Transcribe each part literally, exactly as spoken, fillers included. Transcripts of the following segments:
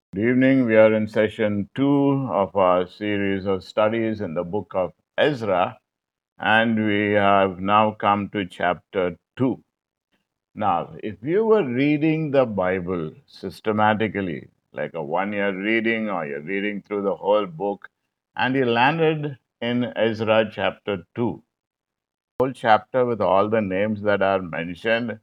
Good evening. We are in session two of our series of studies in the book of Ezra, and we have now come to chapter two. Now, if you were reading the Bible systematically, like a one year reading, or you're reading through the whole book, and you landed in Ezra chapter two, whole chapter with all the names that are mentioned,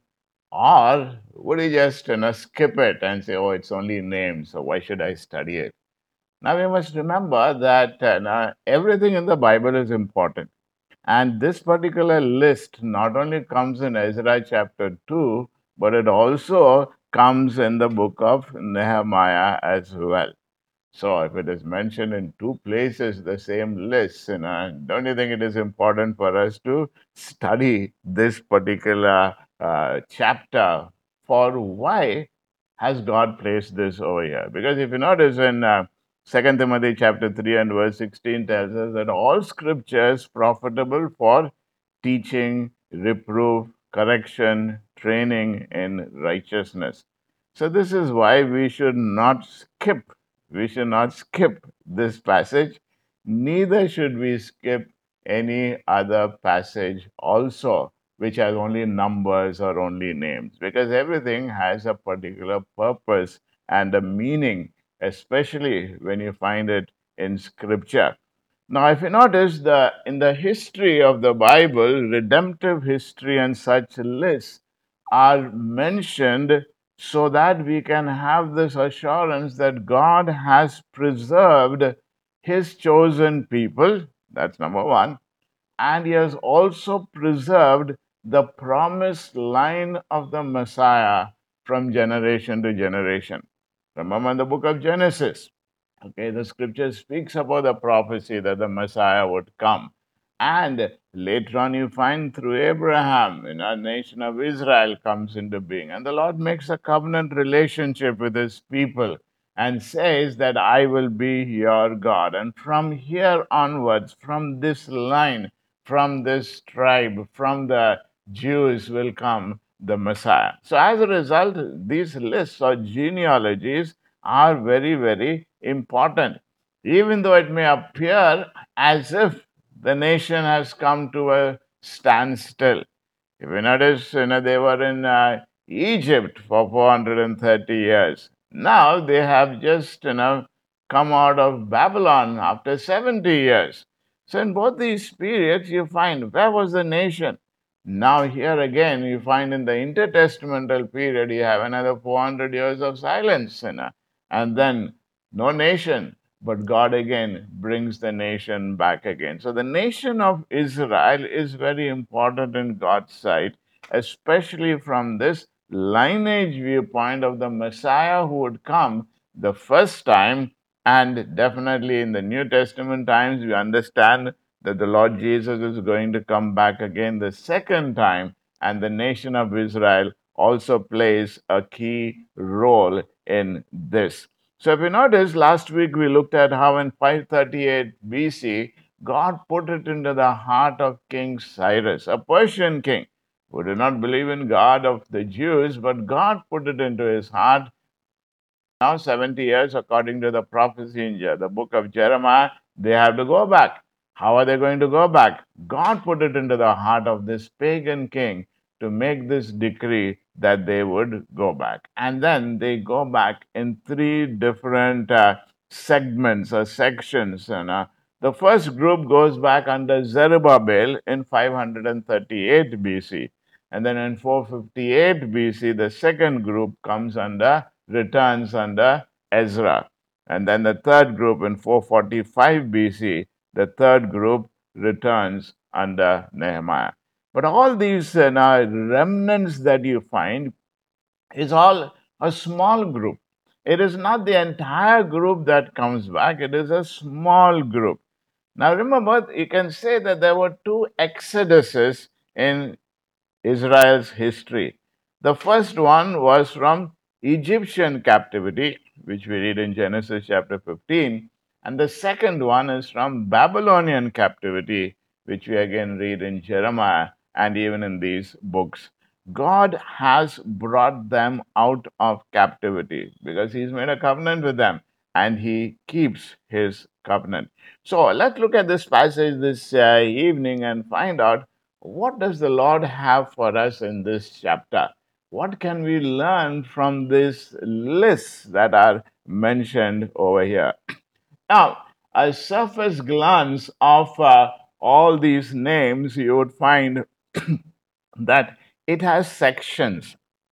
or would you just you know, skip it and say, oh, it's only names, so why should I study it? Now, we must remember that uh, now everything in the Bible is important. And this particular list not only comes in Ezra chapter two, but it also comes in the book of Nehemiah as well. So, if it is mentioned in two places, the same list, you know, don't you think it is important for us to study this particular uh, chapter for why has God placed this over here? Because if you notice in uh, Second Timothy chapter three and verse sixteen tells us that all scripture is profitable for teaching, reproof, correction, training in righteousness. So this is why we should not skip we should not skip this passage, neither should we skip any other passage also, which has only numbers or only names, because everything has a particular purpose and a meaning, especially when you find it in scripture. Now, if you notice the in the history of the Bible, redemptive history and such lists are mentioned so that we can have this assurance that God has preserved his chosen people. That's number one. And he has also preserved the promised line of the Messiah from generation to generation. Remember in the book of Genesis, okay, the scripture speaks about the prophecy that the Messiah would come. And later on, you find through Abraham, you know, nation of Israel comes into being. And the Lord makes a covenant relationship with his people and says that I will be your God. And from here onwards, from this line, from this tribe, from the Jews will come the Messiah. So, as a result, these lists or genealogies are very, very important. Even though it may appear as if the nation has come to a standstill. If you notice, you know, they were in uh, Egypt for four hundred thirty years. Now they have just, you know, come out of Babylon after seventy years. So in both these periods, you find where was the nation? Now here again, you find in the intertestamental period, you have another four hundred years of silence, you know, and then no nation. But God again brings the nation back again. So the nation of Israel is very important in God's sight, especially from this lineage viewpoint of the Messiah who would come the first time. And definitely in the New Testament times, we understand that the Lord Jesus is going to come back again the second time, and the nation of Israel also plays a key role in this. So, if you notice, last week we looked at how in five thirty-eight B C, God put it into the heart of King Cyrus, a Persian king who did not believe in God of the Jews, but God put it into his heart. Now, seventy years, according to the prophecy in the book of Jeremiah, they have to go back. How are they going to go back? God put it into the heart of this pagan king to make this decree that they would go back. And then they go back in three different uh, segments or sections. And, uh, the first group goes back under Zerubbabel in five thirty-eight B C. And then in four fifty-eight B C, the second group comes under, returns under Ezra. And then the third group in four forty-five B C, the third group returns under Nehemiah. But all these uh, now remnants that you find is all a small group. It is not the entire group that comes back, it is a small group. Now remember, you can say that there were two exoduses in Israel's history. The first one was from Egyptian captivity, which we read in Genesis chapter fifteen, and the second one is from Babylonian captivity, which we again read in Jeremiah and even in these books. God has brought them out of captivity because He's made a covenant with them and He keeps His covenant. So let's look at this passage this uh, evening and find out what does the Lord have for us in this chapter. What can we learn from these lists that are mentioned over here? Now, a surface glance of uh, all these names, you would find that it has sections.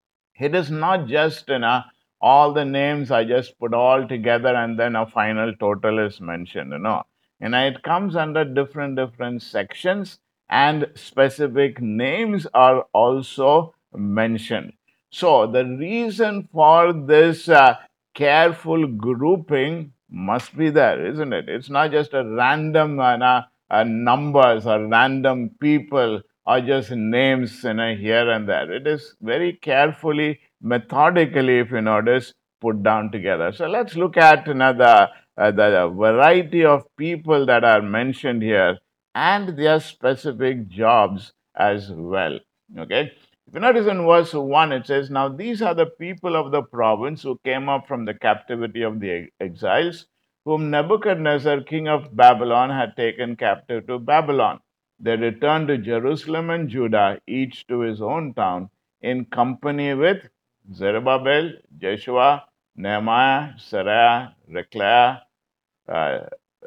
It is not just, you know, all the names are just put all together and then a final total is mentioned. You know, you know, it comes under different different sections and specific names are also mentioned. So the reason for this uh, careful grouping must be there, isn't it? It's not just a random uh, na- uh, numbers or random people or just names, you know, here and there. It is very carefully, methodically, if you notice, put down together. So let's look at another uh, the variety of people that are mentioned here and their specific jobs as well. Okay. If you notice in verse one, it says, "Now these are the people of the province who came up from the captivity of the exiles, whom Nebuchadnezzar, king of Babylon, had taken captive to Babylon. They returned to Jerusalem and Judah, each to his own town, in company with Zerubbabel, Jeshua, Nehemiah, Seraiah, Rechaiah, uh,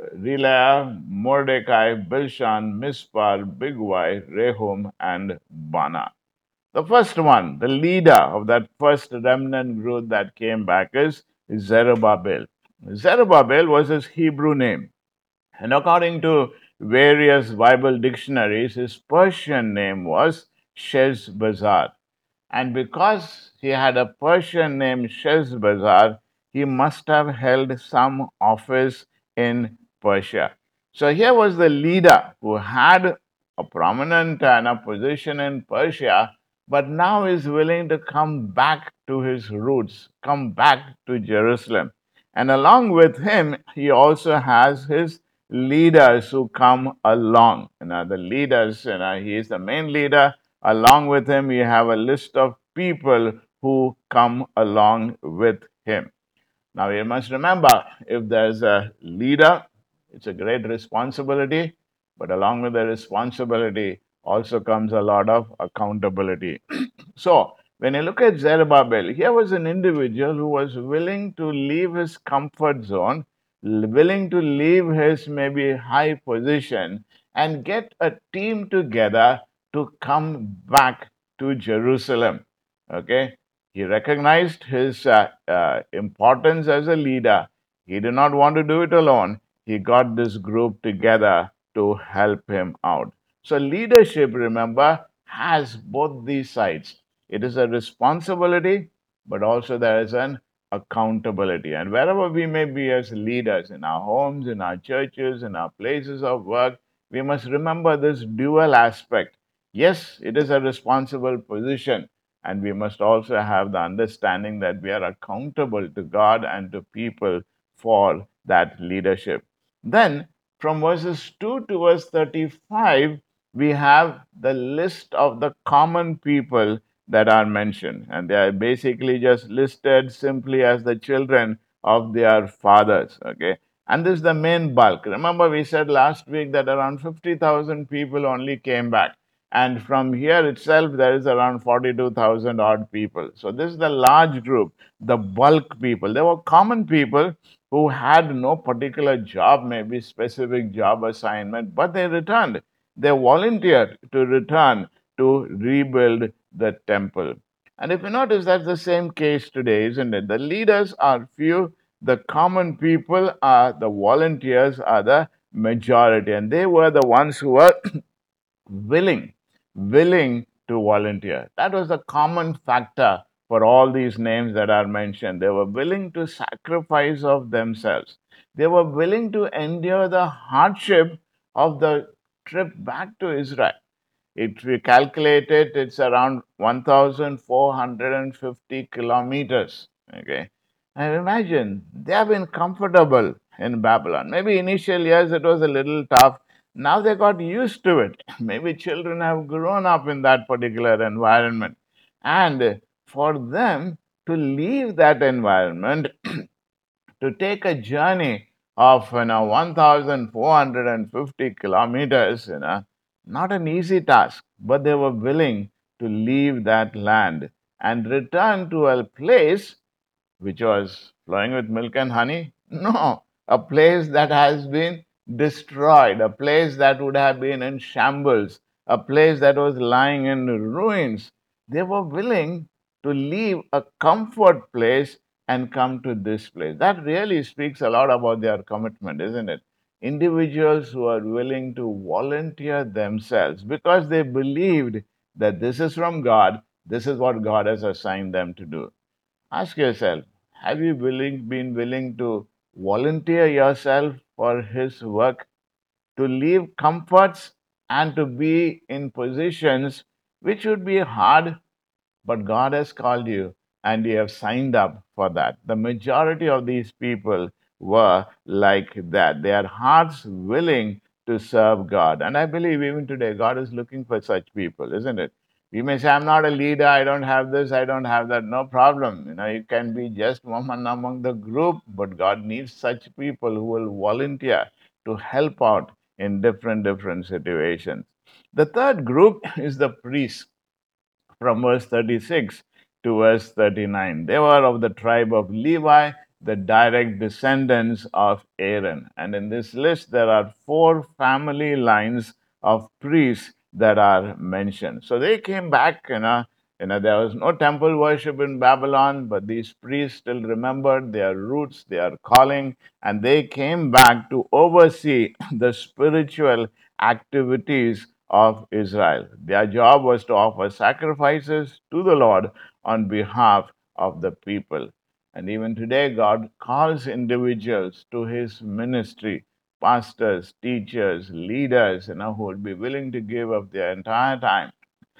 Reliah, Mordecai, Bilshan, Mispar, Bigwai, Rehum, and Bana." The first one, the leader of that first remnant group that came back is Zerubbabel. Zerubbabel was his Hebrew name. And according to various Bible dictionaries, his Persian name was Sheshbazzar. And because he had a Persian named Sheshbazzar, he must have held some office in Persia. So here was the leader who had a prominent and a position in Persia, but now is willing to come back to his roots, come back to Jerusalem. And along with him, he also has his leaders who come along. You know, the leaders, you know, he is the main leader. Along with him, you have a list of people who come along with him. Now, you must remember if there's a leader, it's a great responsibility, but along with the responsibility also comes a lot of accountability. So, when you look at Zerubbabel, here was an individual who was willing to leave his comfort zone, l- willing to leave his maybe high position, and get a team together to come back to Jerusalem. Okay, he recognized his uh, uh, importance as a leader. He did not want to do it alone. He got this group together to help him out. So, leadership, remember, has both these sides. It is a responsibility, but also there is an accountability. And wherever we may be as leaders, in our homes, in our churches, in our places of work, we must remember this dual aspect. Yes, it is a responsible position, and we must also have the understanding that we are accountable to God and to people for that leadership. Then, from verses two to verse thirty-five, we have the list of the common people that are mentioned, and they are basically just listed simply as the children of their fathers. Okay, and this is the main bulk. Remember, we said last week that around fifty thousand people only came back. And from here itself, there is around forty-two thousand odd people. So, this is the large group, the bulk people. They were common people who had no particular job, maybe specific job assignment, but they returned. They volunteered to return to rebuild the temple. And if you notice, that's the same case today, isn't it? The leaders are few, the common people are the volunteers, are the majority, and they were the ones who were willing, willing to volunteer. That was the common factor for all these names that are mentioned. They were willing to sacrifice of themselves. They were willing to endure the hardship of the trip back to Israel. If we calculate it, it's around one thousand four hundred fifty kilometers. Okay. And imagine they have been comfortable in Babylon. Maybe initial years it was a little tough. Now they got used to it. Maybe children have grown up in that particular environment. And for them to leave that environment, to take a journey of you know one thousand four hundred fifty kilometers, you know, not an easy task, but they were willing to leave that land and return to a place which was flowing with milk and honey? No, a place that has been destroyed, a place that would have been in shambles, a place that was lying in ruins. They were willing to leave a comfort place and come to this place. That really speaks a lot about their commitment, isn't it? Individuals who are willing to volunteer themselves because they believed that this is from God, this is what God has assigned them to do. Ask yourself, have you willing, been willing to volunteer yourself for His work, to leave comforts and to be in positions which would be hard, but God has called you and you have signed up for that? The majority of these people were like that. Their hearts willing to serve God. And I believe even today, God is looking for such people, isn't it? You may say, I'm not a leader, I don't have this, I don't have that. No problem. You know, you can be just one among the group, but God needs such people who will volunteer to help out in different, different situations. The third group is the priests from verse thirty-six to verse thirty-nine. They were of the tribe of Levi, the direct descendants of Aaron. And in this list, there are four family lines of priests that are mentioned. So they came back, you know. You know, there was no temple worship in Babylon, but these priests still remembered their roots, their calling, and they came back to oversee the spiritual activities of Israel. Their job was to offer sacrifices to the Lord on behalf of the people. And even today, God calls individuals to His ministry, pastors, teachers, leaders, you know, who would be willing to give up their entire time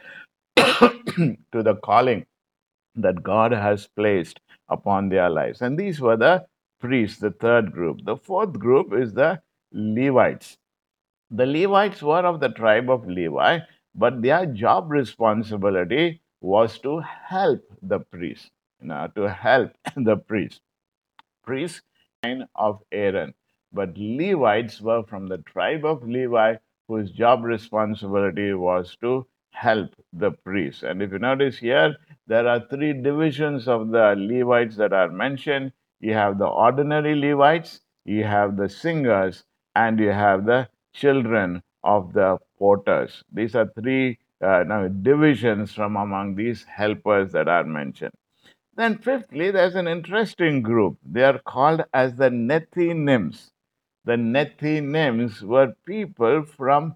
to the calling that God has placed upon their lives. And these were the priests, the third group. The fourth group is the Levites. The Levites were of the tribe of Levi, but their job responsibility was to help the priests, you know, to help the priests. Priests line of Aaron, but Levites were from the tribe of Levi, whose job responsibility was to help the priests. And if you notice here, there are three divisions of the Levites that are mentioned. You have the ordinary Levites, you have the singers, and you have the children of the porters. These are three uh, now divisions from among these helpers that are mentioned. Then, fifthly, there's an interesting group. They are called as the Nethinims. The Nethinims were people from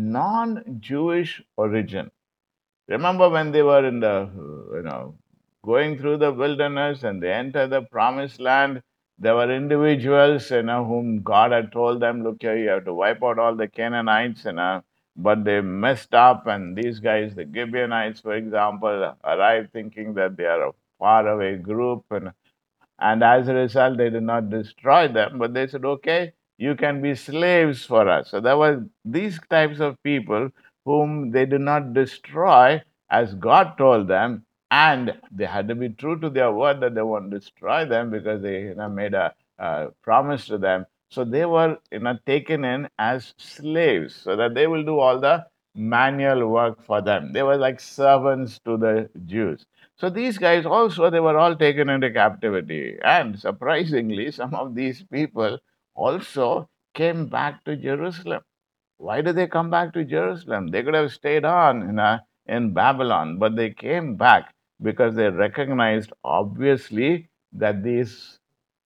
non Jewish origin. Remember when they were in the, uh, you know, going through the wilderness and they entered the promised land, there were individuals, you know, whom God had told them, look here, you have to wipe out all the Canaanites, you know, but they messed up. And these guys, the Gibeonites, for example, arrived thinking that they are a faraway group, and and as a result, they did not destroy them, but they said, okay, you can be slaves for us. So there were these types of people whom they did not destroy as God told them. And they had to be true to their word that they won't destroy them because they you know, made a uh, promise to them. So they were you know, taken in as slaves so that they will do all the manual work for them. They were like servants to the Jews. So these guys also, they were all taken into captivity. And surprisingly, some of these people also came back to Jerusalem. Why did they come back to Jerusalem? They could have stayed on in, a, in Babylon, but they came back because they recognized, obviously, that this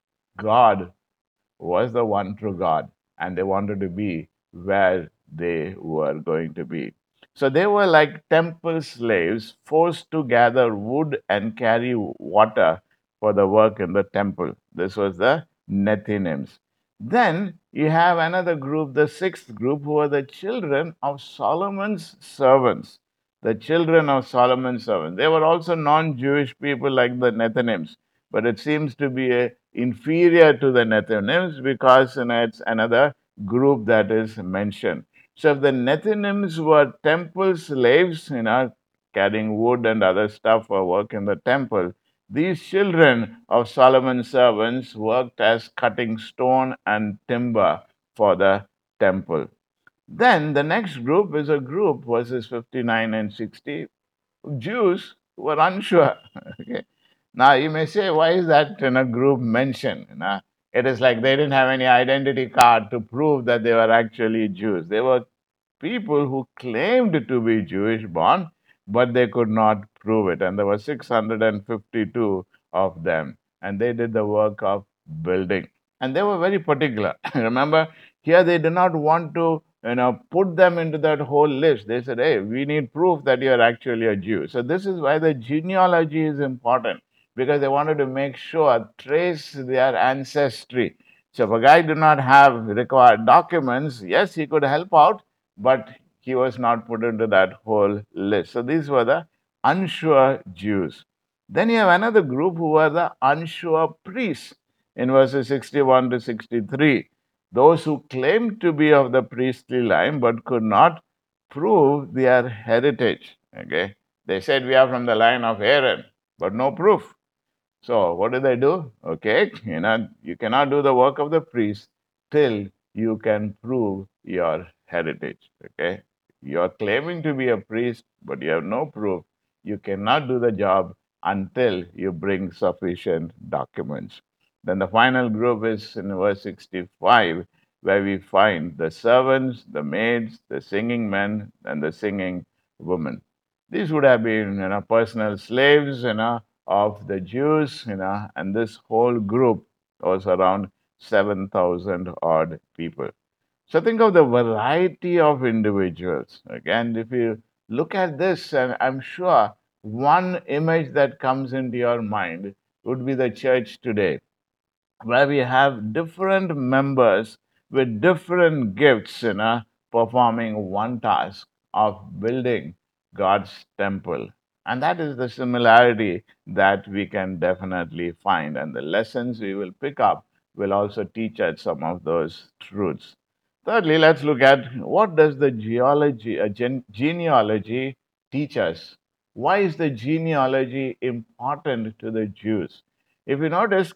God was the one true God, and they wanted to be where they were going to be. So they were like temple slaves forced to gather wood and carry water for the work in the temple. This was the Nethinims. Then you have another group, the sixth group, who are the children of Solomon's servants. The children of Solomon's servants. They were also non Jewish people like the Nethinims, but it seems to be a inferior to the Nethinims because you know, it's another group that is mentioned. So if the Nethinims were temple slaves, you know, carrying wood and other stuff for work in the temple. These children of Solomon's servants worked as cutting stone and timber for the temple. Then the next group is a group, verses fifty-nine and sixty, Jews who were unsure. Okay. Now you may say, why is that in a group mentioned? You know, it is like they didn't have any identity card to prove that they were actually Jews. They were people who claimed to be Jewish born, but they could not prove it. And there were six hundred fifty-two of them. And they did the work of building. And they were very particular. Remember, here they did not want to you know, put them into that whole list. They said, hey, we need proof that you're actually a Jew. So this is why the genealogy is important, because they wanted to make sure, trace their ancestry. So if a guy did not have required documents, yes, he could help out, but he was not put into that whole list. So these were the unsure Jews. Then you have another group who were the unsure priests in verses sixty-one to sixty-three. Those who claimed to be of the priestly line but could not prove their heritage. Okay, they said we are from the line of Aaron, but no proof. So what do they do? Okay, you know, you cannot do the work of the priest till you can prove your heritage. Okay, you are claiming to be a priest, but you have no proof. You cannot do the job until you bring sufficient documents. Then the final group is in verse sixty-five, where we find the servants, the maids, the singing men, and the singing women. These would have been, you know, personal slaves, you know, of the Jews, you know, and this whole group was around seven thousand odd people. So think of the variety of individuals. Again, if you look at this, and I'm sure one image that comes into your mind would be the church today, where we have different members with different gifts, you know, performing one task of building God's temple. And that is the similarity that we can definitely find. And the lessons we will pick up will also teach us some of those truths. Thirdly, let's look at what does the geology, uh, gen- genealogy teach us? Why is the genealogy important to the Jews? If you notice,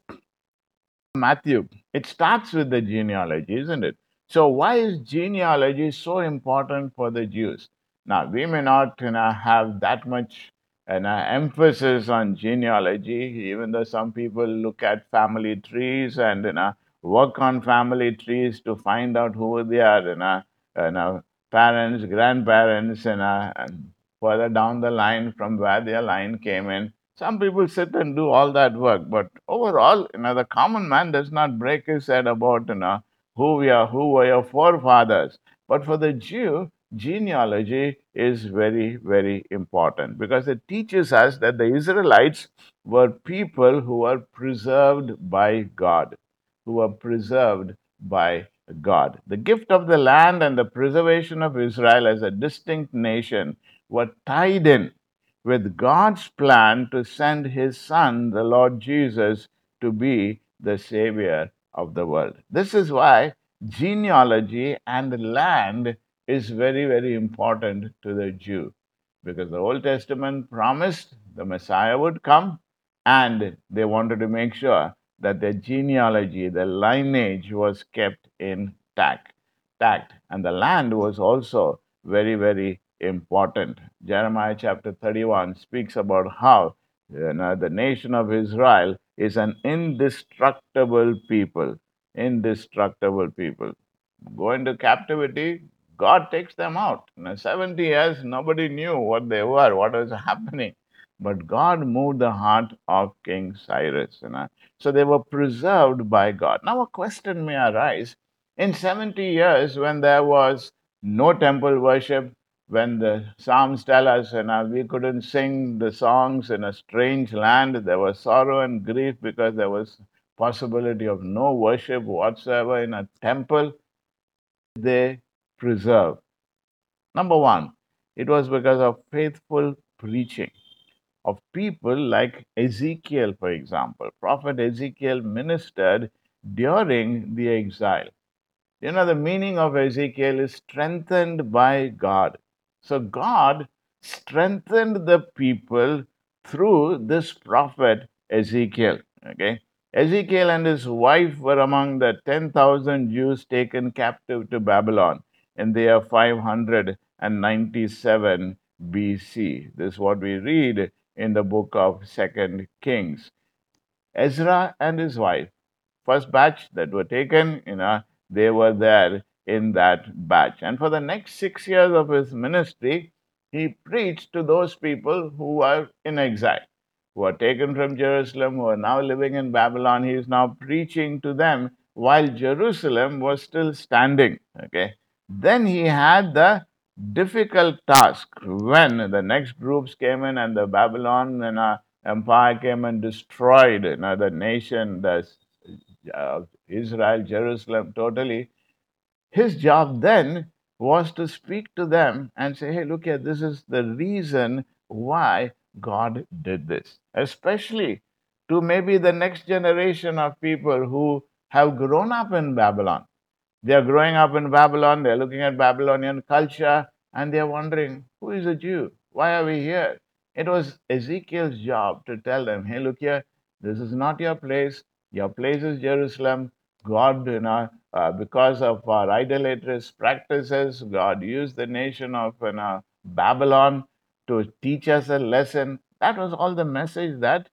Matthew, it starts with the genealogy, isn't it? So, why is genealogy so important for the Jews? Now, we may not you know, have that much you know, emphasis on genealogy, even though some people look at family trees and you know, work on family trees to find out who they are, you know, you know, parents, grandparents, you know, and further down the line from where their line came in. Some people sit and do all that work, but overall, you know, the common man does not break his head about, you know, who we are, who were your forefathers. But for the Jew, genealogy is very, very important because it teaches us that the Israelites were people who were preserved by God, who were preserved by God. The gift of the land and the preservation of Israel as a distinct nation were tied in with God's plan to send his son, the Lord Jesus, to be the savior of the world. This is why genealogy and land is very, very important to the Jew, because the Old Testament promised the Messiah would come, and they wanted to make sure that their genealogy, their lineage was kept intact. Tact. And the land was also very, very important. Jeremiah chapter thirty-one speaks about how you know, the nation of Israel is an indestructible people. Indestructible people. Go into captivity, God takes them out. In seventy years, nobody knew what they were, what was happening. But God moved the heart of King Cyrus. You know? So they were preserved by God. Now, a question may arise in seventy years, when there was no temple worship, when the Psalms tell us, you know, we couldn't sing the songs in a strange land, there was sorrow and grief because there was possibility of no worship whatsoever in a temple. They preserve. Number one, it was because of faithful preaching of people like Ezekiel, for example. Prophet Ezekiel ministered during the exile. You know, the meaning of Ezekiel is strengthened by God. So God strengthened the people through this prophet Ezekiel. Okay. Ezekiel and his wife were among the ten thousand Jews taken captive to Babylon in the year five hundred ninety-seven B C. This is what we read in the book of Second Kings. Ezra and his wife, first batch that were taken, you know, they were there in that batch. And for the next six years of his ministry, he preached to those people who were in exile, who were taken from Jerusalem, who are now living in Babylon. He is now preaching to them while Jerusalem was still standing. Okay. Then he had the difficult task when the next groups came in and the Babylon and uh, empire came and destroyed another nation, the uh, Israel, Jerusalem, totally. His job then was to speak to them and say, hey, look here, this is the reason why God did this, especially to maybe the next generation of people who have grown up in Babylon. They are growing up in Babylon, they're looking at Babylonian culture, and they're wondering, who is a Jew? Why are we here? It was Ezekiel's job to tell them, hey, look here, this is not your place. Your place is Jerusalem. God, you know, uh, because of our idolatrous practices, God used the nation of you know, Babylon to teach us a lesson. That was all the message that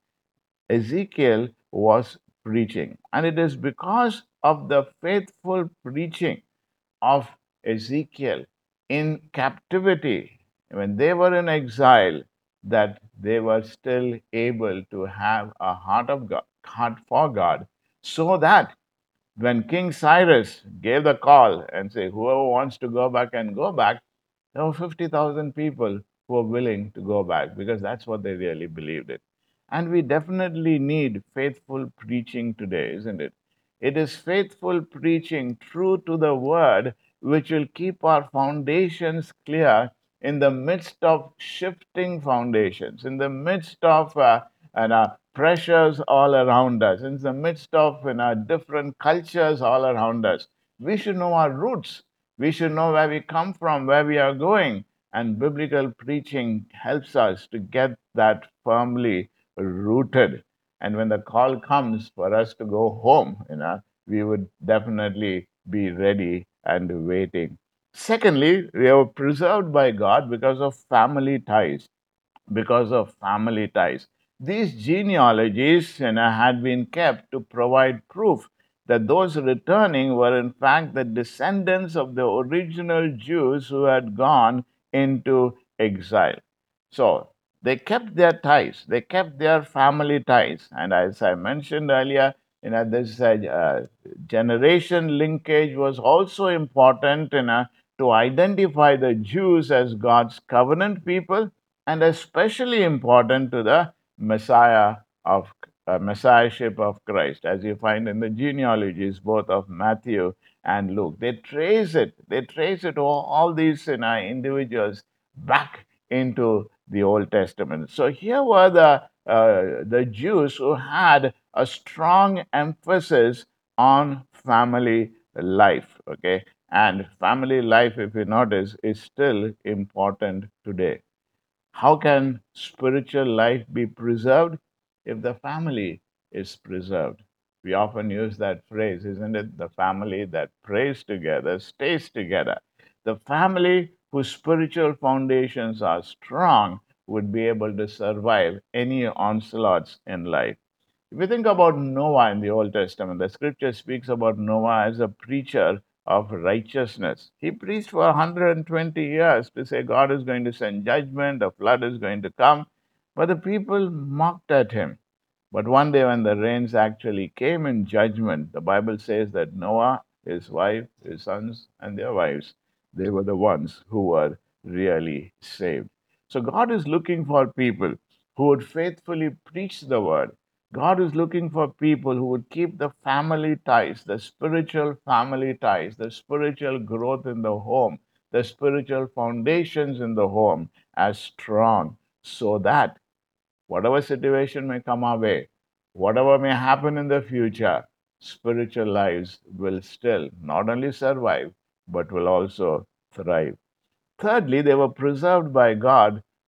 Ezekiel was preaching. And it is because of the faithful preaching of Ezekiel in captivity, when they were in exile, that they were still able to have a heart of God, heart for God, so that when King Cyrus gave the call and say, whoever wants to go back and go back, there were fifty thousand people who were willing to go back because that's what they really believed in. And we definitely need faithful preaching today, isn't it? It is faithful preaching true to the word which will keep our foundations clear in the midst of shifting foundations, in the midst of uh, and, uh, pressures all around us, in the midst of you know, different cultures all around us. We should know our roots. We should know where we come from, where we are going. And biblical preaching helps us to get that firmly rooted. And when the call comes for us to go home, you know, we would definitely be ready and waiting. Secondly, we are preserved by God because of family ties because of family ties. These genealogies you know, had been kept to provide proof that those returning were, in fact, the descendants of the original Jews who had gone into exile. So they kept their ties, they kept their family ties. And as I mentioned earlier, you know, this uh, uh, generation linkage was also important you know, to identify the Jews as God's covenant people and especially important to the Messiah of uh, Messiahship of Christ, as you find in the genealogies both of Matthew and Luke. They trace it, they trace it all, all these you know, individuals back into the Old Testament. So here were the uh, the Jews who had a strong emphasis on family life. Okay, and family life, if you notice, is still important today. How can spiritual life be preserved? If the family is preserved. We often use that phrase, isn't it? The family that prays together stays together. The family whose spiritual foundations are strong would be able to survive any onslaughts in life. If you think about Noah in the Old Testament, the scripture speaks about Noah as a preacher of righteousness. He preached for one hundred twenty years to say God is going to send judgment, a flood is going to come, but the people mocked at him. But one day, when the rains actually came in judgment, the Bible says that Noah, his wife, his sons, and their wives, they were the ones who were really saved. So, God is looking for people who would faithfully preach the word. God is looking for people who would keep the family ties, the spiritual family ties, the spiritual growth in the home, the spiritual foundations in the home as strong so that whatever situation may come our way, whatever may happen in the future, spiritual lives will still not only survive, but will also thrive. Thirdly, they were preserved by God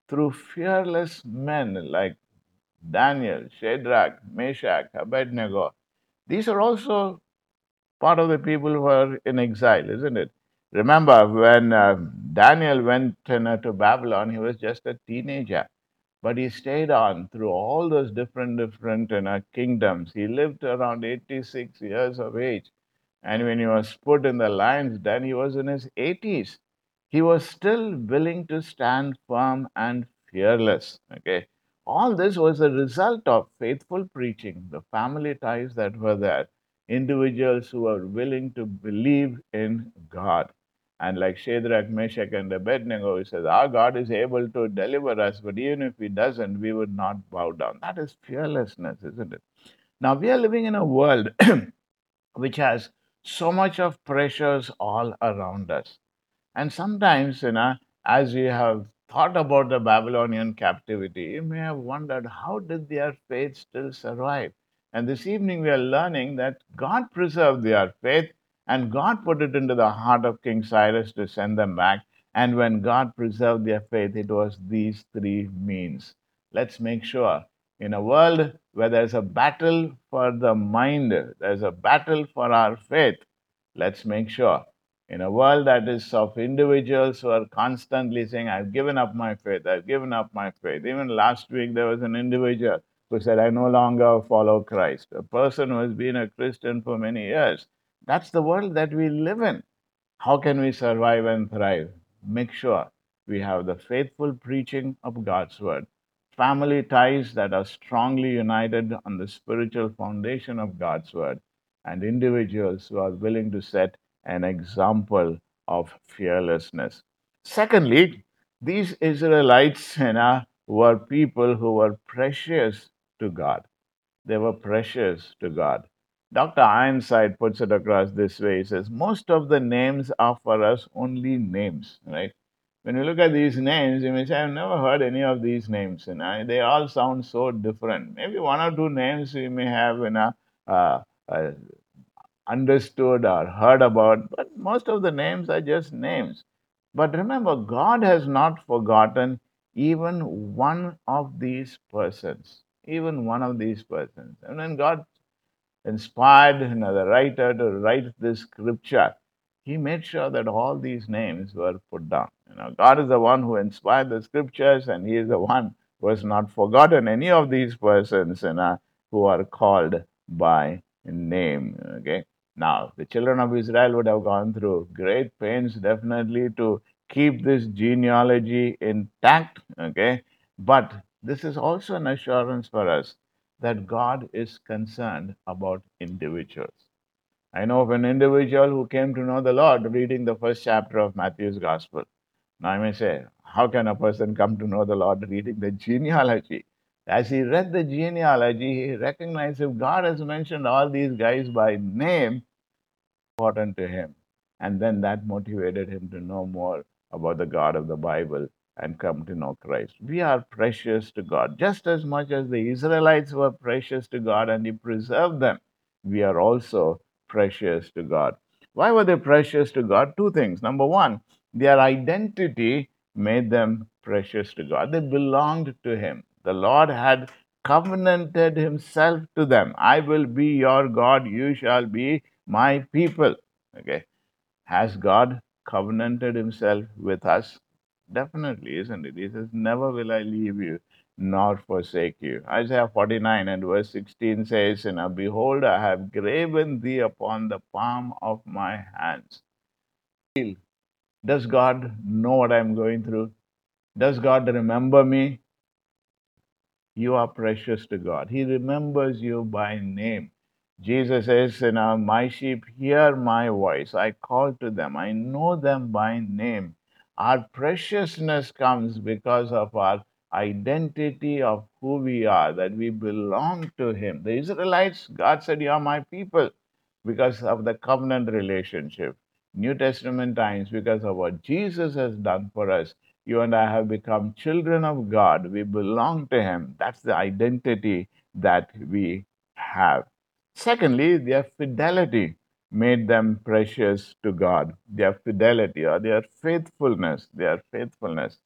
through fearless men like Daniel, Shadrach, Meshach, Abednego. These are also part of the people who are in exile, isn't it? Remember when uh, Daniel went uh, to Babylon, he was just a teenager, but he stayed on through all those different, different you know, kingdoms. He lived around eighty-six years of age. And when he was put in the lion's den, he was in his eighties. He was still willing to stand firm and fearless. Okay. All this was a result of faithful preaching, the family ties that were there, individuals who were willing to believe in God. And like Shadrach, Meshach, and Abednego, he says, our God is able to deliver us, but even if he doesn't, we would not bow down. That is fearlessness, isn't it? Now, we are living in a world which has so much of pressures all around us. And sometimes, you know, as we have thought about the Babylonian captivity, you may have wondered how did their faith still survive? And this evening we are learning that God preserved their faith and God put it into the heart of King Cyrus to send them back. And when God preserved their faith, it was these three means. Let's make sure in a world where there's a battle for the mind, there's a battle for our faith. Let's make sure in a world that is of individuals who are constantly saying, I've given up my faith, I've given up my faith. Even last week, there was an individual who said, I no longer follow Christ. A person who has been a Christian for many years. That's the world that we live in. How can we survive and thrive? Make sure we have the faithful preaching of God's word, family ties that are strongly united on the spiritual foundation of God's word, and individuals who are willing to set an example of fearlessness. Secondly, these Israelites you know, were people who were precious to God. They were precious to God. Doctor Ironside puts it across this way. He says, most of the names are for us only names, right? When you look at these names, you may say, I've never heard any of these names. You know? They all sound so different. Maybe one or two names you may have you know, uh, uh, understood or heard about, but most of the names are just names. But remember, God has not forgotten even one of these persons, even one of these persons. And when God inspired you know, the writer to write this scripture, he made sure that all these names were put down. You know, God is the one who inspired the scriptures, and He is the one who has not forgotten any of these persons you know, who are called by name. Okay. Now, the children of Israel would have gone through great pains, definitely, to keep this genealogy intact. Okay. But this is also an assurance for us that God is concerned about individuals. I know of an individual who came to know the Lord reading the first chapter of Matthew's Gospel. Now, I may say, how can a person come to know the Lord reading the genealogy? As he read the genealogy, he recognized if God has mentioned all these guys by name, important to him. And then that motivated him to know more about the God of the Bible and come to know Christ. We are precious to God. Just as much as the Israelites were precious to God and He preserved them, we are also precious to God. Why were they precious to God? Two things. Number one, their identity made them precious to God. They belonged to Him. The Lord had covenanted Himself to them. I will be your God, you shall be my people. Okay. Has God covenanted himself with us? Definitely, isn't it? He says, never will I leave you nor forsake you. Isaiah forty-nine and verse sixteen says, you know, behold, I have graven thee upon the palm of my hands. Does God know what I'm going through? Does God remember me? You are precious to God. He remembers you by name. Jesus says, you know, my sheep hear my voice. I call to them. I know them by name. Our preciousness comes because of our identity of who we are, that we belong to Him. The Israelites, God said, you are my people because of the covenant relationship. New Testament times, because of what Jesus has done for us, you and I have become children of God. We belong to Him. That's the identity that we have. Secondly, their fidelity made them precious to God. Their fidelity or their faithfulness, their faithfulness.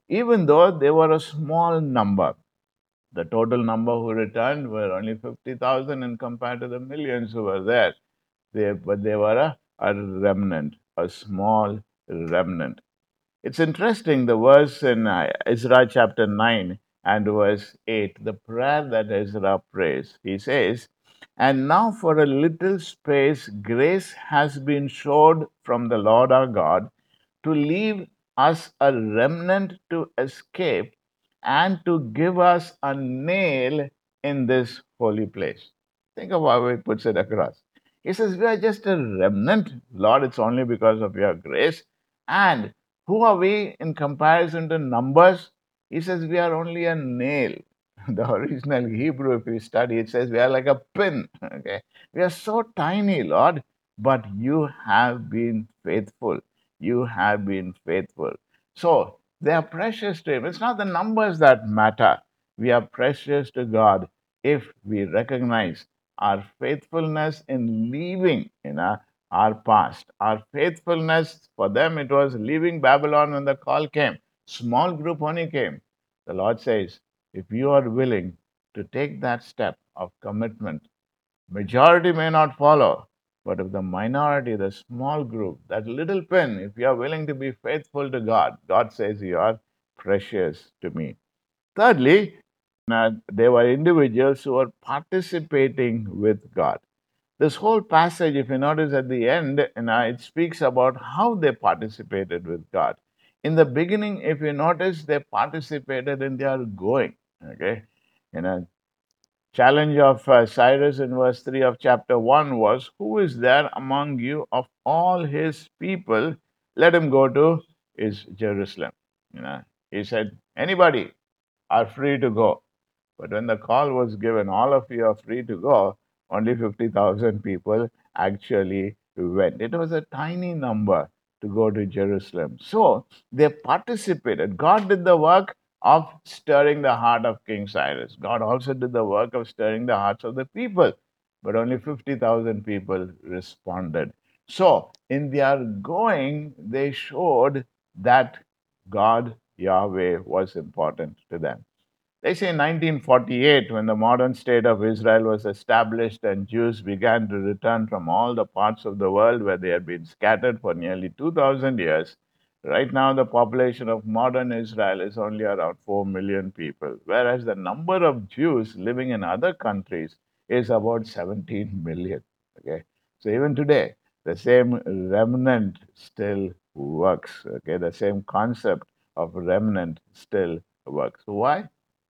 even though they were a small number. The total number who returned were only fifty thousand and compared to the millions who were there. They, but they were a, a remnant, a small remnant. It's interesting, the verse in uh, Ezra chapter nine and verse eight, the prayer that Ezra prays. He says, "And now for a little space, grace has been showed from the Lord our God to leave us a remnant to escape and to give us a nail in this holy place." Think of how he puts it across. He says, "We are just a remnant. Lord, it's only because of your grace. And who are we in comparison to numbers?" He says, "We are only a nail." The original Hebrew, if you study, it says we are like a pin. Okay. We are so tiny, Lord, but you have been faithful. You have been faithful. So they are precious to Him. It's not the numbers that matter. We are precious to God if we recognize our faithfulness in leaving you know, our past. Our faithfulness for them, it was leaving Babylon when the call came. Small group only came. The Lord says, if you are willing to take that step of commitment, majority may not follow, but if the minority, the small group, that little pin, if you are willing to be faithful to God, God says you are precious to me. Thirdly, uh, there were individuals who were participating with God. This whole passage, if you notice at the end, you know, it speaks about how they participated with God. In the beginning, if you notice, they participated in their going. Okay, you know, challenge of uh, Cyrus in verse three of chapter one was, "Who is there among you of all his people? Let him go to is Jerusalem." You know, he said, "Anybody are free to go." But when the call was given, all of you are free to go, only fifty thousand people actually went. It was a tiny number to go to Jerusalem. So they participated. God did the work of stirring the heart of King Cyrus. God also did the work of stirring the hearts of the people. But only fifty thousand people responded. So in their going, they showed that God, Yahweh, was important to them. They say in nineteen forty-eight, when the modern state of Israel was established and Jews began to return from all the parts of the world where they had been scattered for nearly two thousand years, right now the population of modern Israel is only around four million people, whereas the number of Jews living in other countries is about seventeen million. Okay, so even today, the same remnant still works. Okay, the same concept of remnant still works. Why?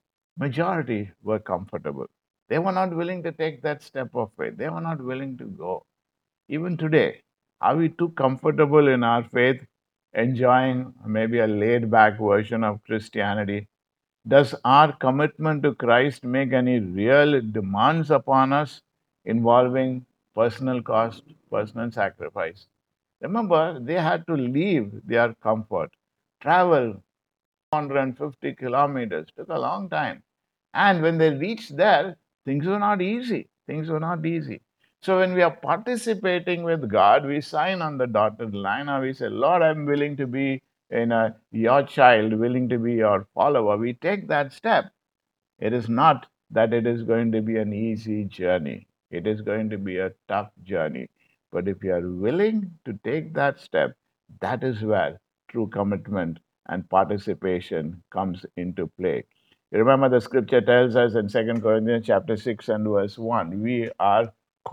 Majority were comfortable. They were not willing to take that step of faith. They were not willing to go. Even today, are we too comfortable in our faith, enjoying maybe a laid back version of Christianity? Does our commitment to Christ make any real demands upon us involving personal cost, personal sacrifice? Remember, they had to leave their comfort, travel one hundred fifty kilometers, took a long time. And when they reached there, things were not easy. Things were not easy. So when we are participating with God, we sign on the dotted line or we say, Lord, I'm willing to be in a, your child, willing to be your follower. We take that step. It is not that it is going to be an easy journey. It is going to be a tough journey. But if you are willing to take that step, that is where true commitment and participation comes into play. You remember the scripture tells us in Second Corinthians chapter six and verse one, we are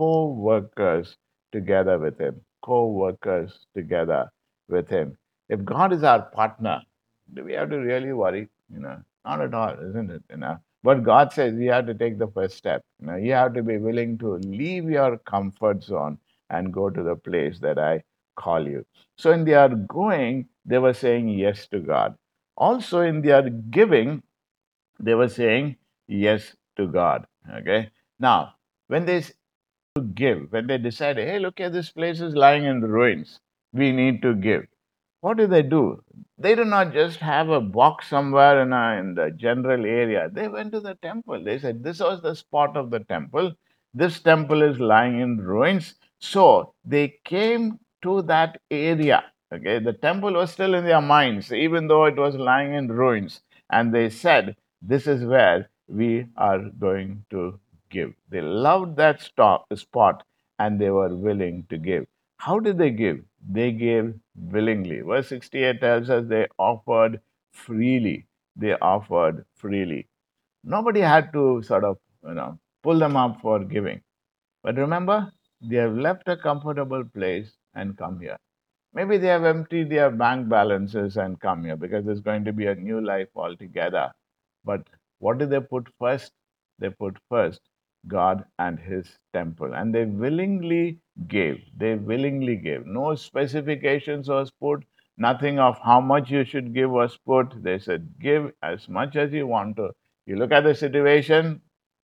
co-workers together with him. Co-workers together with him. If God is our partner, do we have to really worry? You know, not at all, isn't it? You know, but God says you have to take the first step. You know, you have to be willing to leave your comfort zone and go to the place that I call you. So in their going, they were saying yes to God. Also in their giving, they were saying yes to God. Okay. Now, when they s- to give, when they decided, hey, look at this place is lying in ruins, we need to give. What do they do? They do not just have a box somewhere in, a, in the general area. They went to the temple. They said, this was the spot of the temple. This temple is lying in ruins. So they came to that area. Okay, the temple was still in their minds, even though it was lying in ruins. And they said, "This is where we are going to give." They loved that stop, spot and they were willing to give. How did they give? They gave willingly. Verse sixty-eight tells us they offered freely. They offered freely. Nobody had to sort of, you know, pull them up for giving. But remember, they have left a comfortable place and come here. Maybe they have emptied their bank balances and come here because there's going to be a new life altogether. But what did they put first? They put first God and His temple. And they willingly gave. They willingly gave. No specifications was put. Nothing of how much you should give was put. They said, give as much as you want to. You look at the situation,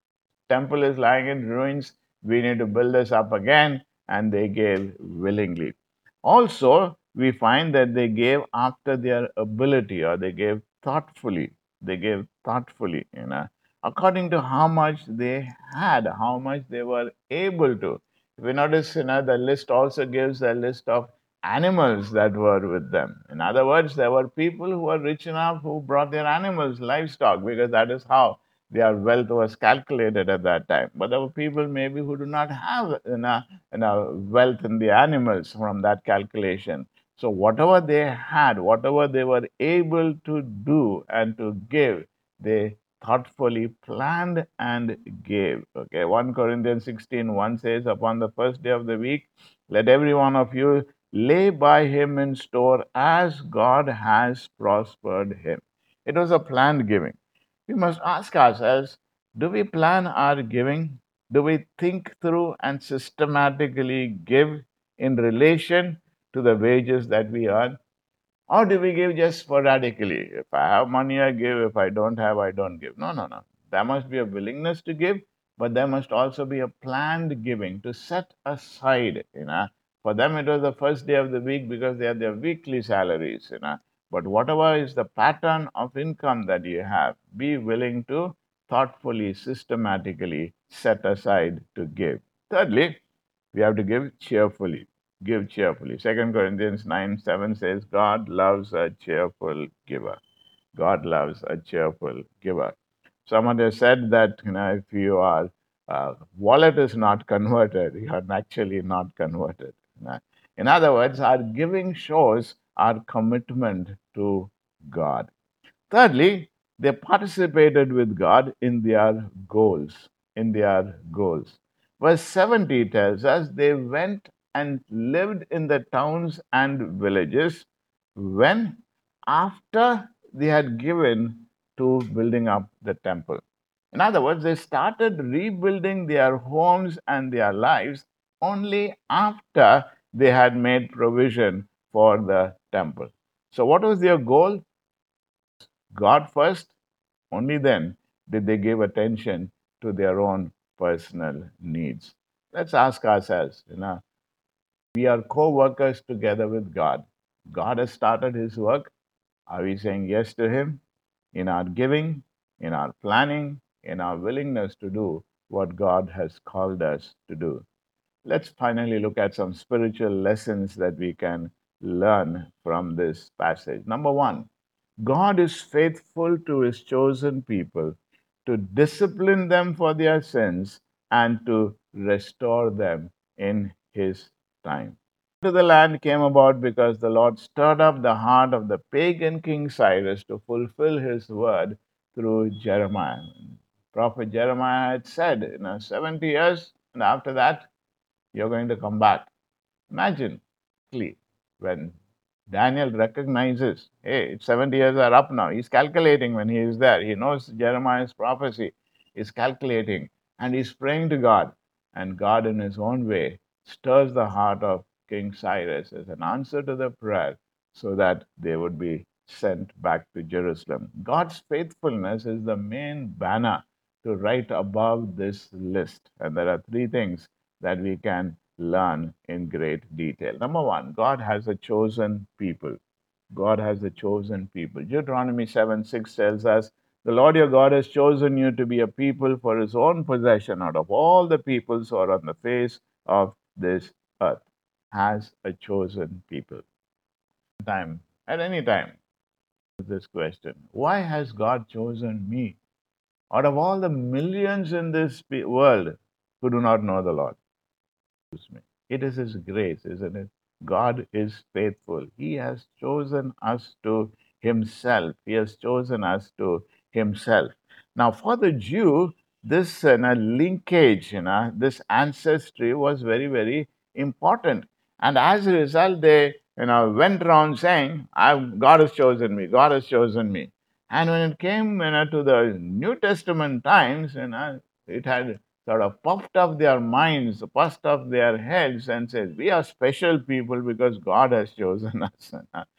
temple is lying in ruins. We need to build this up again. And they gave willingly. Also, we find that they gave after their ability, or they gave thoughtfully. They gave thoughtfully, you know, according to how much they had, how much they were able to. If you notice, you know, the list also gives a list of animals that were with them. In other words, there were people who were rich enough who brought their animals, livestock, because that is how their wealth was calculated at that time. But there were people maybe who do not have enough, enough wealth in the animals from that calculation. So whatever they had, whatever they were able to do and to give, they thoughtfully planned and gave. Okay, First Corinthians sixteen one says, "Upon the first day of the week, let every one of you lay by him in store as God has prospered him." It was a planned giving. We must ask ourselves, do we plan our giving? Do we think through and systematically give in relation to the wages that we earn? Or do we give just sporadically? If I have money, I give. If I don't have, I don't give. No, no, no. There must be a willingness to give, but there must also be a planned giving to set aside. You know, for them it was the first day of the week because they had their weekly salaries. You know, but whatever is the pattern of income that you have, be willing to thoughtfully, systematically set aside to give. Thirdly, we have to give cheerfully. Give cheerfully. Second Corinthians nine seven says, God loves a cheerful giver. God loves a cheerful giver. Someone has said that, you know, if your uh, wallet is not converted, you are actually not converted. You know. In other words, our giving shows our commitment to God. Thirdly, they participated with God in their goals. In their goals. Verse seventy tells us they went and lived in the towns and villages when after they had given to building up the temple. In other words, they started rebuilding their homes and their lives only after they had made provision for the temple. So, what was their goal? God first, only then did they give attention to their own personal needs. Let's ask ourselves, you know, we are co workers together with God. God has started His work. Are we saying yes to Him in our giving, in our planning, in our willingness to do what God has called us to do? Let's finally look at some spiritual lessons that we can learn from this passage. Number one, God is faithful to His chosen people to discipline them for their sins and to restore them in His time. To the land came about because the Lord stirred up the heart of the pagan King Cyrus to fulfill his word through Jeremiah. Prophet Jeremiah had said, you know, seventy years, and after that, you're going to come back. Imagine when Daniel recognizes, hey, it's seventy years are up now. He's calculating when he is there. He knows Jeremiah's prophecy. He's calculating and he's praying to God. And God, in his own way, stirs the heart of King Cyrus as an answer to the prayer so that they would be sent back to Jerusalem. God's faithfulness is the main banner to write above this list. And there are three things that we can learn in great detail. Number one, God has a chosen people. God has a chosen people. Deuteronomy seven six tells us, the Lord your God has chosen you to be a people for his own possession out of all the peoples who are on the face of this earth. Has a chosen people. time, at any time, this question: why has God chosen me out of all the millions in this pe- world who do not know the Lord? Choose me. It is His grace, isn't it? God is faithful. He has chosen us to Himself. He has chosen us to Himself. Now, for the Jew, this uh, na- linkage, you know, this ancestry was very, very important. And as a result, they you know went around saying, I've, God has chosen me, God has chosen me. And when it came you know, to the New Testament times, you know, it had sort of puffed up their minds, puffed up their heads, and said, we are special people because God has chosen us.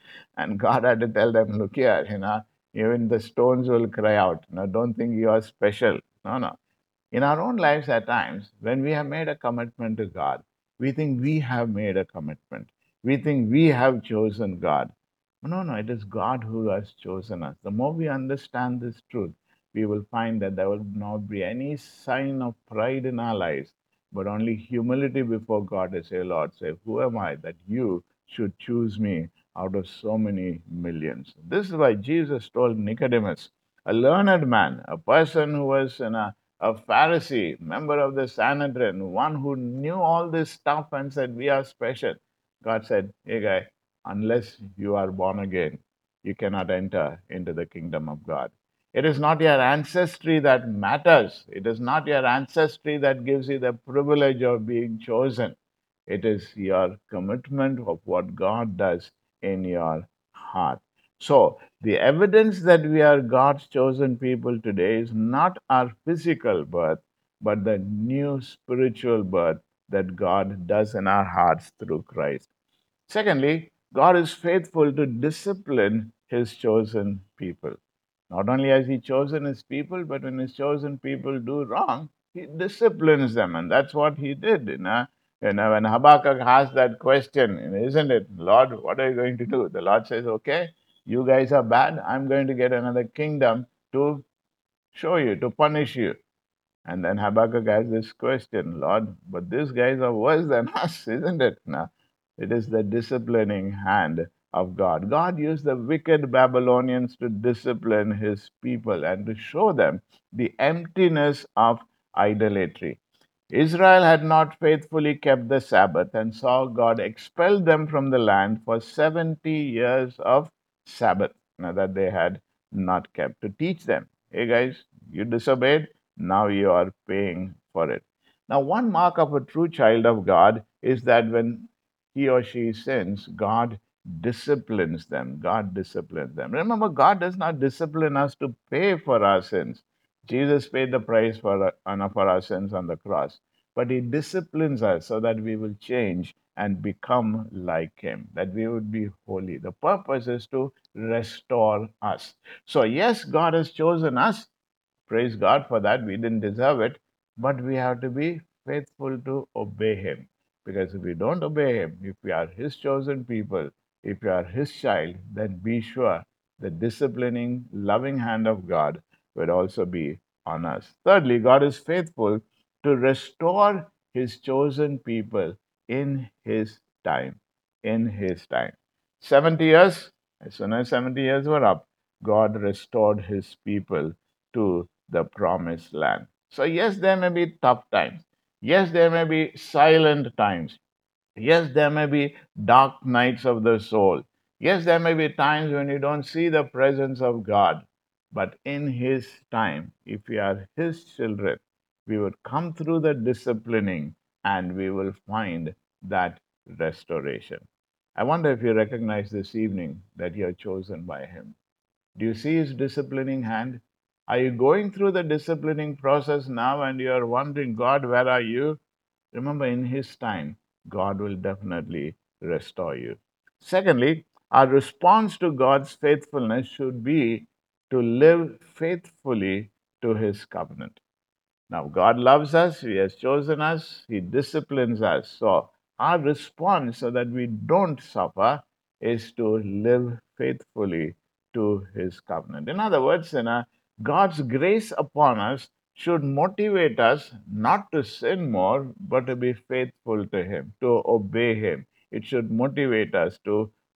And God had to tell them, look here, you know, even the stones will cry out. You know, don't think you are special. No, no. In our own lives, at times, when we have made a commitment to God, we think we have made a commitment. We think we have chosen God. No, no, it is God who has chosen us. The more we understand this truth, we will find that there will not be any sign of pride in our lives, but only humility before God to say, Lord, say, who am I that you should choose me out of so many millions? This is why Jesus told Nicodemus, a learned man, a person who was in a a Pharisee, member of the Sanhedrin, one who knew all this stuff and said, we are special. God said, hey guy, unless you are born again, you cannot enter into the kingdom of God. It is not your ancestry that matters. It is not your ancestry that gives you the privilege of being chosen. It is your commitment of what God does in your heart. So, the evidence that we are God's chosen people today is not our physical birth, but the new spiritual birth that God does in our hearts through Christ. Secondly, God is faithful to discipline His chosen people. Not only has He chosen His people, but when His chosen people do wrong, He disciplines them. And that's what He did. You know? You know, when Habakkuk asked that question, isn't it, Lord, what are you going to do? The Lord says, okay, you guys are bad. I'm going to get another kingdom to show you, to punish you. And then Habakkuk has this question, Lord, but these guys are worse than us, isn't it? Now, it is the disciplining hand of God. God used the wicked Babylonians to discipline his people and to show them the emptiness of idolatry. Israel had not faithfully kept the Sabbath and saw God expel them from the land for seventy years of Sabbath now that they had not kept to teach them. Hey guys, you disobeyed, now you are paying for it. Now, one mark of a true child of God is that when he or she sins, God disciplines them. God disciplines them. Remember, God does not discipline us to pay for our sins. Jesus paid the price for, uh, for our sins on the cross, but He disciplines us so that we will change and become like Him, that we would be holy. The purpose is to restore us. So, yes, God has chosen us. Praise God for that. We didn't deserve it, but we have to be faithful to obey Him. Because if we don't obey Him, if we are His chosen people, if we are His child, then be sure the disciplining, loving hand of God will also be on us. Thirdly, God is faithful to restore His chosen people in His time. In His time. seventy years, as soon as seventy years were up, God restored His people to the promised land. So, yes, there may be tough times. Yes, there may be silent times. Yes, there may be dark nights of the soul. Yes, there may be times when you don't see the presence of God. But in His time, if we are His children, we would come through the disciplining and we will find that restoration. I wonder if you recognize this evening that you are chosen by Him. Do you see His disciplining hand? Are you going through the disciplining process now and you are wondering, God, where are you? Remember, in His time, God will definitely restore you. Secondly, our response to God's faithfulness should be to live faithfully to His covenant. Now, God loves us, He has chosen us, He disciplines us. So, our response so that we don't suffer is to live faithfully to His covenant. In other words, you know, God's grace upon us should motivate us not to sin more, but to be faithful to Him, to obey Him. It should motivate us to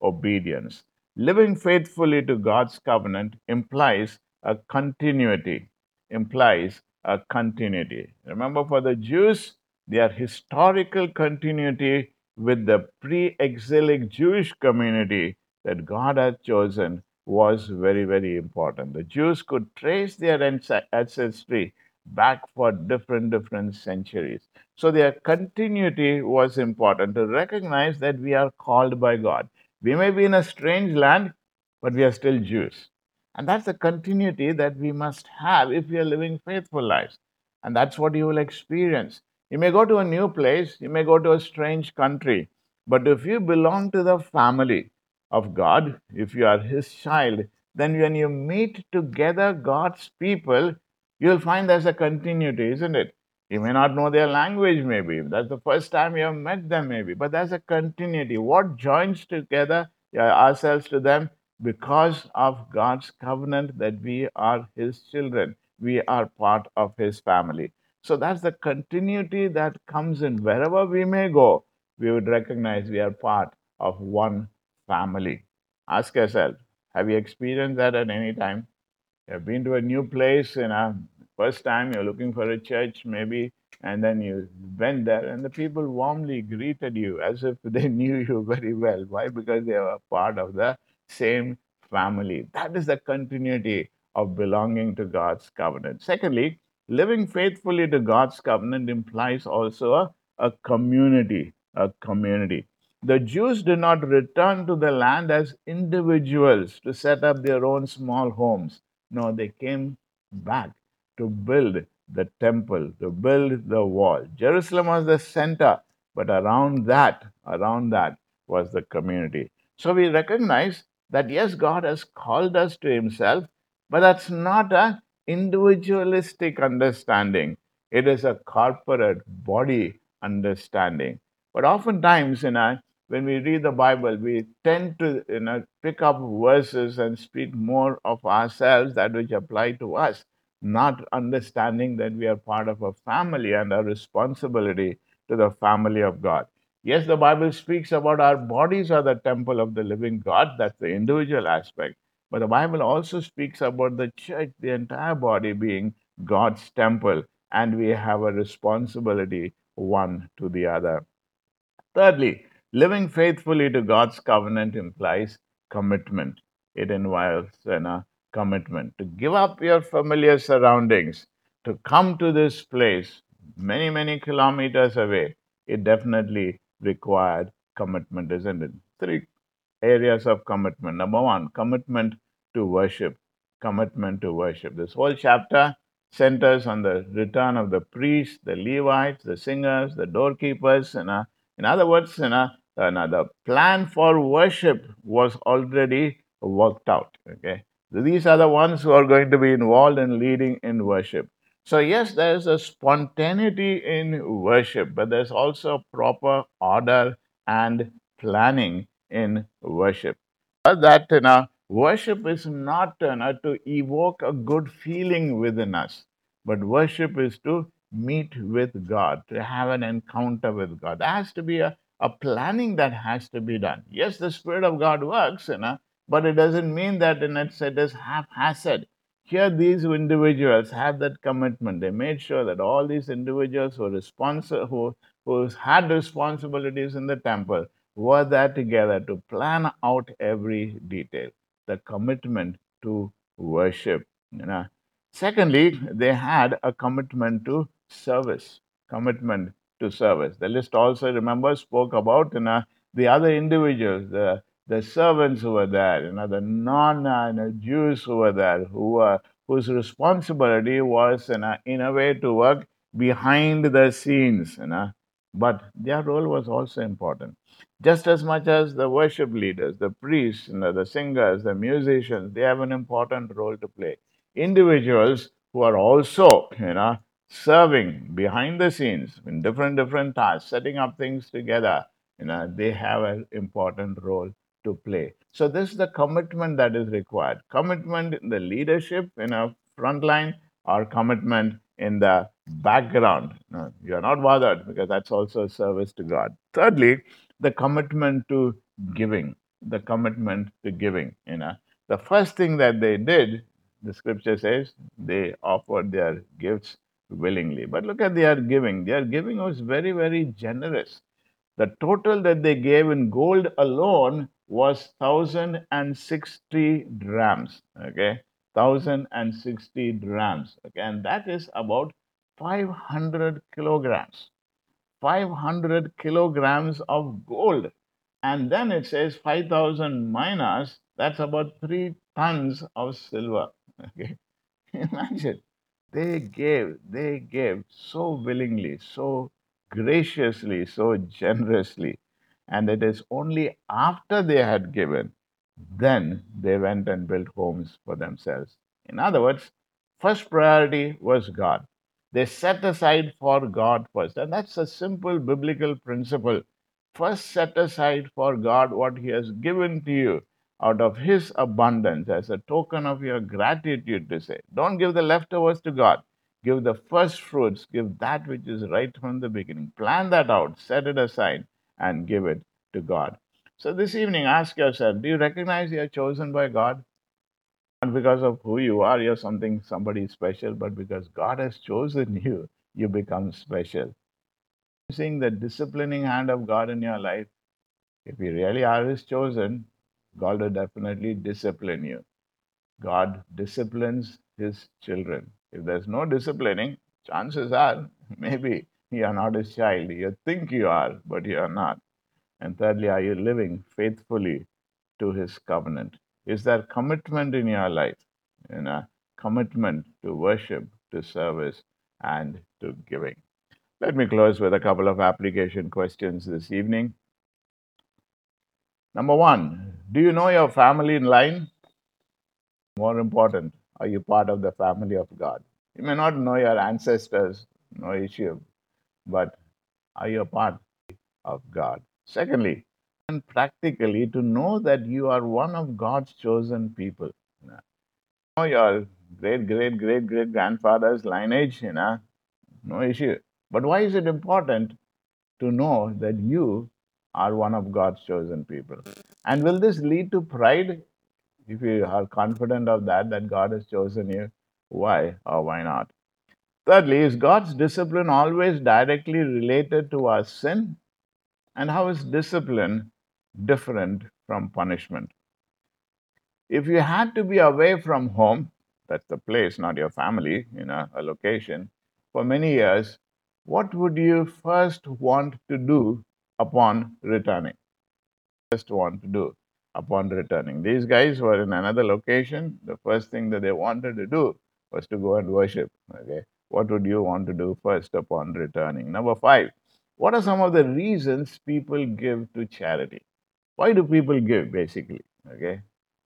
obedience. Living faithfully to God's covenant implies a continuity, implies a continuity. Remember, for the Jews, their historical continuity with the pre exilic Jewish community that God had chosen was very, very important. The Jews could trace their ancestry back for different, different centuries. So their continuity was important to recognize that we are called by God. We may be in a strange land, but we are still Jews. And that's the continuity that we must have if we are living faithful lives. And that's what you will experience. You may go to a new place, you may go to a strange country, but if you belong to the family of God, if you are His child, then when you meet together God's people, you'll find there's a continuity, isn't it? You may not know their language, maybe. That's the first time you have met them, maybe. But there's a continuity. What joins together uh, ourselves to them? Because of God's covenant that we are His children. We are part of His family. So that's the continuity that comes in. Wherever we may go, we would recognize we are part of one family. Ask yourself, have you experienced that at any time? You've been to a new place, you know, first time you're looking for a church, maybe, and then you went there, and the people warmly greeted you as if they knew you very well. Why? Because they were part of the same family. That is the continuity of belonging to God's covenant. Secondly, living faithfully to God's covenant implies also a, a community. A community. The Jews did not return to the land as individuals to set up their own small homes. No, they came back to build the temple, to build the wall. Jerusalem was the center, but around that, around that was the community. So we recognize that yes, God has called us to Himself, but that's not an individualistic understanding. It is a corporate body understanding. But oftentimes, you know, when we read the Bible, we tend to you know pick up verses and speak more of ourselves that which apply to us, not understanding that we are part of a family and a responsibility to the family of God. Yes, the Bible speaks about our bodies are the temple of the living God. That's the individual aspect. But the Bible also speaks about the church, the entire body being God's temple, and we have a responsibility one to the other. Thirdly, living faithfully to God's covenant implies commitment. It involves you know, commitment to give up your familiar surroundings, to come to this place many, many kilometers away. It definitely required commitment, isn't it? Three areas of commitment. Number one, commitment to worship. Commitment to worship. This whole chapter centers on the return of the priests, the Levites, the singers, the doorkeepers. You know. In other words, you know, uh, now the plan for worship was already worked out. Okay. So these are the ones who are going to be involved in leading in worship. So, yes, there is a spontaneity in worship, but there's also proper order and planning in worship. Uh, That you know, worship is not you know, to evoke a good feeling within us, but worship is to meet with God, to have an encounter with God. There has to be a, a planning that has to be done. Yes, the Spirit of God works, you know, but it doesn't mean that in it's, it is haphazard. Here, these individuals have that commitment. They made sure that all these individuals who, responsi- who, who had responsibilities in the temple were there together to plan out every detail. The commitment to worship. You know. Secondly, they had a commitment to service. Commitment to service. The list also, remember, spoke about you know, the other individuals, the the servants who were there, you know, the non-Jews who were there, who were whose responsibility was, you know, in a way to work behind the scenes, you know, but their role was also important. Just as much as the worship leaders, the priests, you know, the singers, the musicians, they have an important role to play. Individuals who are also, you know, serving behind the scenes in different different tasks, setting up things together, you know, they have an important role to play. So this is the commitment that is required. Commitment in the leadership in a front line or commitment in the background. No, you're not bothered because that's also a service to God. Thirdly, the commitment to giving. the commitment to giving. You know, the first thing that they did, the scripture says, they offered their gifts willingly. But look at their giving. Their giving was very, very generous. The total that they gave in gold alone was one thousand sixty drams. Okay, one thousand sixty drams. Okay, and that is about five hundred kilograms. five hundred kilograms of gold. And then it says five thousand minas, that's about three tons of silver. Okay, imagine. They gave, they gave so willingly, so graciously, so generously. And it is only after they had given, then they went and built homes for themselves. In other words, first priority was God. They set aside for God first. And that's a simple biblical principle. First, set aside for God what He has given to you out of His abundance as a token of your gratitude to say. Don't give the leftovers to God. Give the first fruits. Give that which is right from the beginning. Plan that out, set it aside, and give it to God. So this evening, ask yourself, do you recognize you're chosen by God? Not because of who you are, you're something, somebody special, but because God has chosen you, you become special. Seeing the disciplining hand of God in your life, if you really are His chosen, God will definitely discipline you. God disciplines His children. If there's no disciplining, chances are maybe you are not His child. You think you are, but you are not. And thirdly, are you living faithfully to His covenant? Is there commitment in your life? You know, commitment to worship, to service, and to giving. Let me close with a couple of application questions this evening. Number one, do you know your family in line? More important, are you part of the family of God? You may not know your ancestors, no issue, but are you a part of God? Secondly, and practically to know that you are one of God's chosen people. You know your great, great, great, great grandfather's lineage, you know, no issue. But why is it important to know that you are one of God's chosen people? And will this lead to pride if you are confident of that, that God has chosen you? Why or why not? Thirdly, is God's discipline always directly related to our sin? And how is discipline different from punishment? If you had to be away from home, that's the place, not your family, you know, a location, for many years, what would you first want to do upon returning? First want to do upon returning. These guys were in another location. The first thing that they wanted to do was to go and worship. Okay. What would you want to do first upon returning? Number five, what are some of the reasons people give to charity? Why do people give, basically? Okay.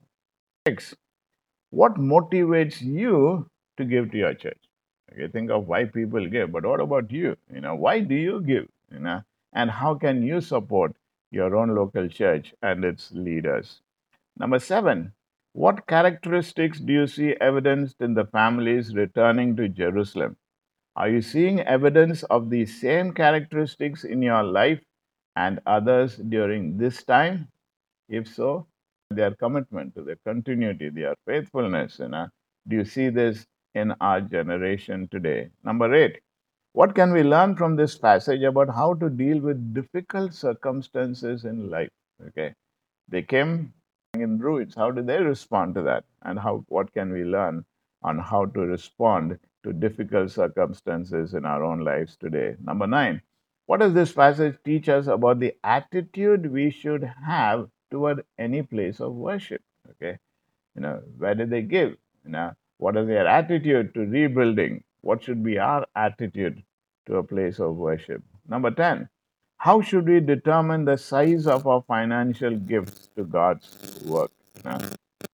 Six, what motivates you to give to your church? Okay, think of why people give, but what about you? You know, why do you give? You know, and how can you support your own local church and its leaders? Number seven, what characteristics do you see evidenced in the families returning to Jerusalem? Are you seeing evidence of the same characteristics in your life and others during this time? If so, their commitment to their continuity, their faithfulness, you know, do you see this in our generation today? Number eight, what can we learn from this passage about how to deal with difficult circumstances in life? Okay, they came in ruins. How did they respond to that? And how what can we learn on how to respond to difficult circumstances in our own lives today? Number nine, what does this passage teach us about the attitude we should have toward any place of worship? Okay, you know, where did they give? You know, what is their attitude to rebuilding? What should be our attitude to a place of worship? Number ten, how should we determine the size of our financial gifts to God's work? You know,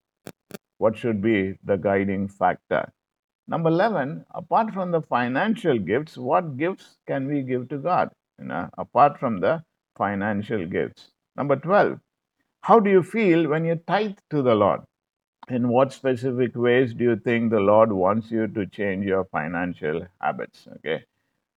what should be the guiding factor? Number eleven, apart from the financial gifts, what gifts can we give to God? You know, apart from the financial gifts. Number twelve, how do you feel when you tithe to the Lord? In what specific ways do you think the Lord wants you to change your financial habits? Okay.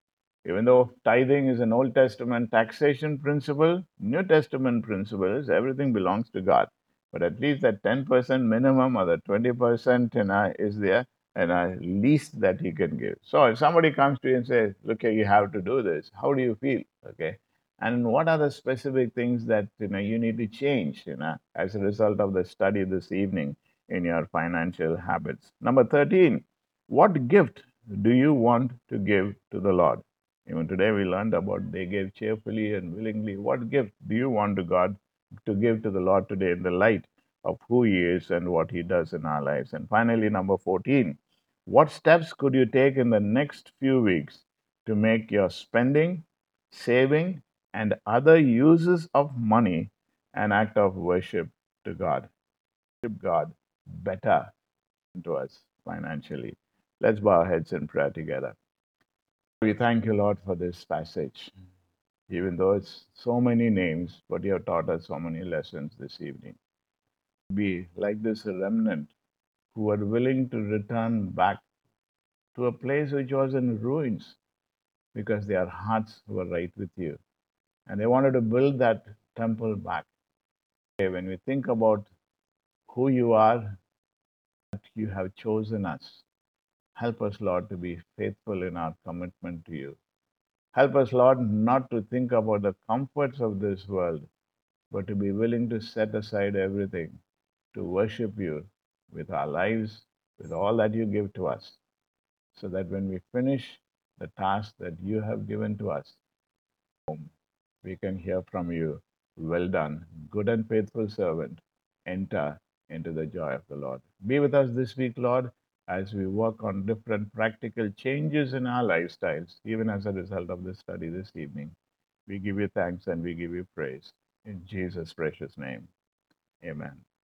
Even though tithing is an Old Testament taxation principle, New Testament principle is everything belongs to God. But at least that ten percent minimum or the twenty percent, you know, is there and uh, least that he can give. So if somebody comes to you and says, look, here, you have to do this, how do you feel? Okay. And what are the specific things that you know you need to change, you know, as a result of the study this evening in your financial habits? Number thirteen, what gift do you want to give to the Lord? Even today we learned about they gave cheerfully and willingly. What gift do you want to God to give to the Lord today in the light of who He is and what He does in our lives? And finally, number fourteen, what steps could you take in the next few weeks to make your spending, saving, and other uses of money an act of worship to God? Worship God better to us financially. Let's bow our heads in prayer together. We thank you, Lord, for this passage. Even though it's so many names, but you have taught us so many lessons this evening. Be like this remnant who are willing to return back to a place which was in ruins because their hearts were right with you. And they wanted to build that temple back. When we think about who you are, that you have chosen us, help us, Lord, to be faithful in our commitment to you. Help us, Lord, not to think about the comforts of this world, but to be willing to set aside everything to worship you with our lives, with all that you give to us, so that when we finish the task that you have given to us, we can hear from you, well done, good and faithful servant, enter into the joy of the Lord. Be with us this week, Lord, as we work on different practical changes in our lifestyles, even as a result of this study this evening. We give you thanks and we give you praise. In Jesus' precious name, amen.